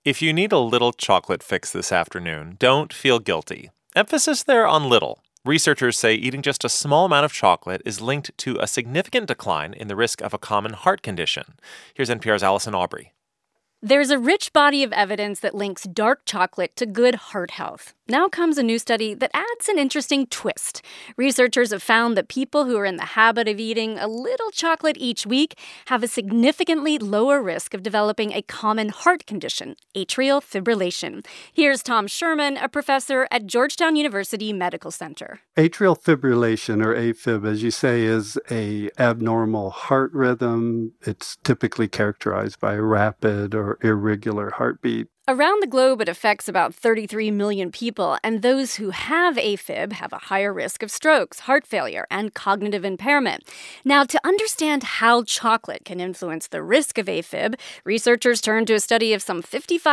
If you need a little chocolate fix this afternoon, don't feel guilty. Emphasis there on little. Researchers say eating just a small amount of chocolate is linked to a significant decline in the risk of a common heart condition. Here's NPR's Allison Aubrey. There's a rich body of evidence that links dark chocolate to good heart health. Now comes a new study that adds an interesting twist. Researchers have found that people who are in the habit of eating a little chocolate each week have a significantly lower risk of developing a common heart condition, atrial fibrillation. Here's Tom Sherman, a professor at Georgetown University Medical Center. Atrial fibrillation, or AFib, as you say, is an abnormal heart rhythm. It's typically characterized by a rapid or irregular heartbeat. Around the globe, it affects about 33 million people, and those who have AFib have a higher risk of strokes, heart failure, and cognitive impairment. Now, to understand how chocolate can influence the risk of AFib, researchers turned to a study of some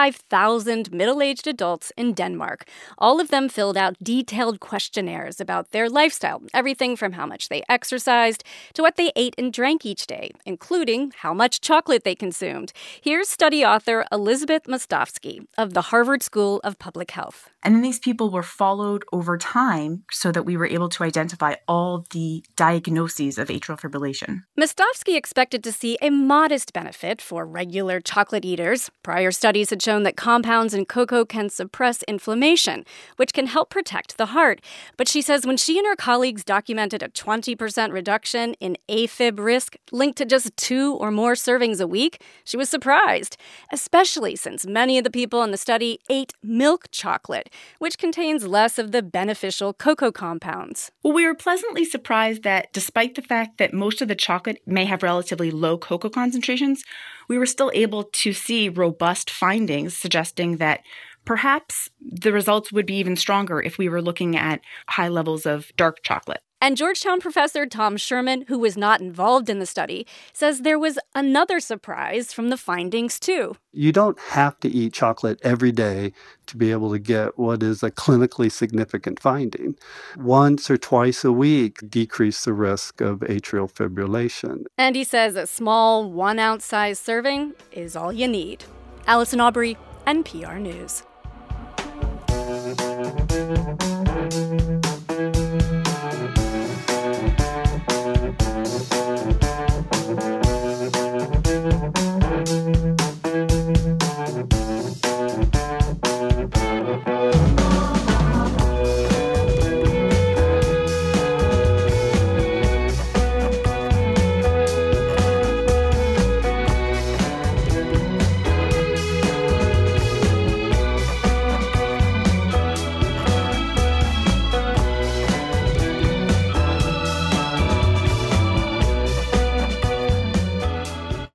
55,000 middle-aged adults in Denmark. All of them filled out detailed questionnaires about their lifestyle, everything from how much they exercised to what they ate and drank each day, including how much chocolate they consumed. Here's study author Elizabeth Mostovsky of the Harvard School of Public Health. And then these people were followed over time so that we were able to identify all the diagnoses of atrial fibrillation. Mostovsky expected to see a modest benefit for regular chocolate eaters. Prior studies had shown that compounds in cocoa can suppress inflammation, which can help protect the heart. But she says when she and her colleagues documented a 20% reduction in AFib risk linked to just 2 or more servings a week, she was surprised, especially since many of the people in the study ate milk chocolate, which contains less of the beneficial cocoa compounds. Well, we were pleasantly surprised that despite the fact that most of the chocolate may have relatively low cocoa concentrations, we were still able to see robust findings suggesting that perhaps the results would be even stronger if we were looking at high levels of dark chocolate. And Georgetown professor Tom Sherman, who was not involved in the study, says there was another surprise from the findings, too. You don't have to eat chocolate every day to be able to get what is a clinically significant finding. Once or twice a week decrease the risk of atrial fibrillation. And he says a small 1-ounce size serving is all you need. Allison Aubrey, NPR News.